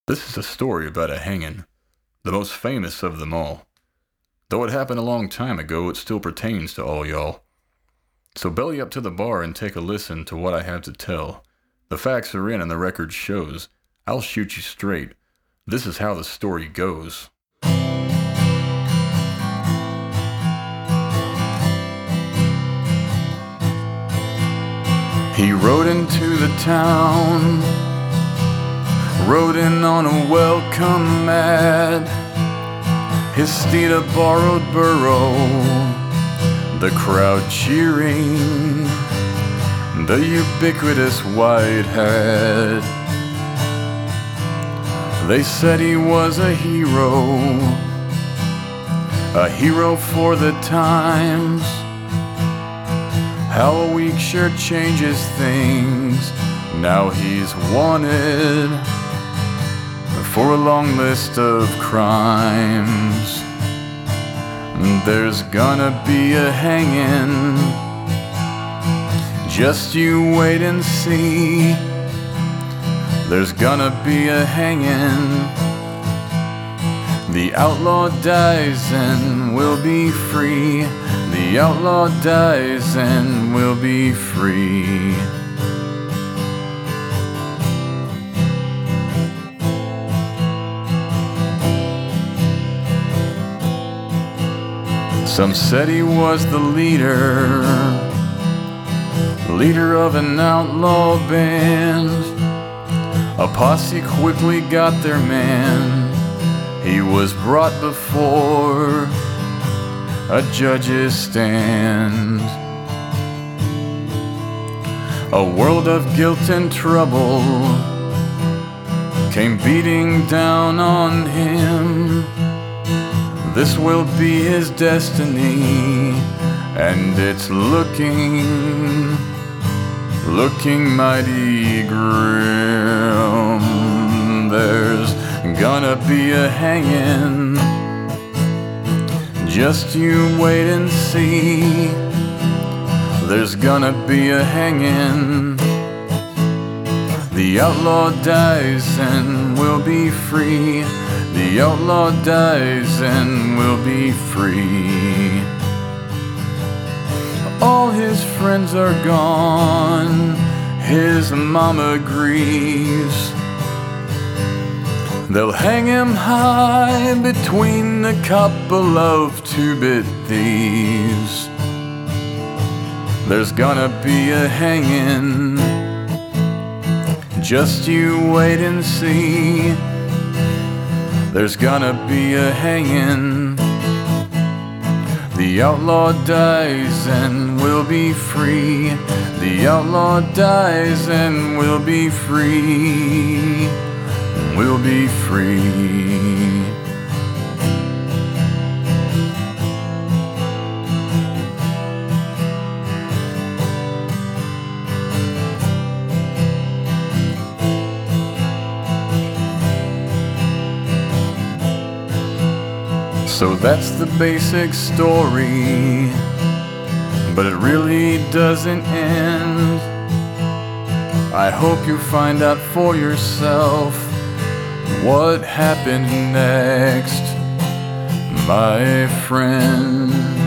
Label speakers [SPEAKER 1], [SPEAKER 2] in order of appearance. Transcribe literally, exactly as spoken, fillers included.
[SPEAKER 1] This is a story about a hanging, the most famous of them all. Though it happened a long time ago, it still pertains to all y'all. So belly up to the bar and take a listen to what I have to tell. The facts are in and the record shows. I'll shoot you straight. This is how the story goes. He rode into the town, rode in on a welcome mat, his steed a borrowed burro, the crowd cheering, the ubiquitous white hat. They said he was a hero, a hero for the times. How a weak shirt changes things. Now he's wanted for a long list of crimes. There's gonna be a hanging, just you wait and see. There's gonna be a hanging. The outlaw dies and will be free. The outlaw dies and will be free. Some said he was the leader, leader of an outlaw band. A posse quickly got their man. He was brought before a judge's stand. A world of guilt and trouble came beating down on him. This will be his destiny, and it's looking, looking mighty grim. There's gonna be a hanging, just you wait and see. There's gonna be a hanging. The outlaw dies and will be free. The outlaw dies and will be free. All his friends are gone, his mama grieves. They'll hang him high between a couple of two-bit thieves. There's gonna be a hanging, just you wait and see. There's gonna be a hanging. The outlaw dies and will be free. The outlaw dies and will be free. Will be free. So that's the basic story, but it really doesn't end. I hope you find out for yourself what happened next, my friend.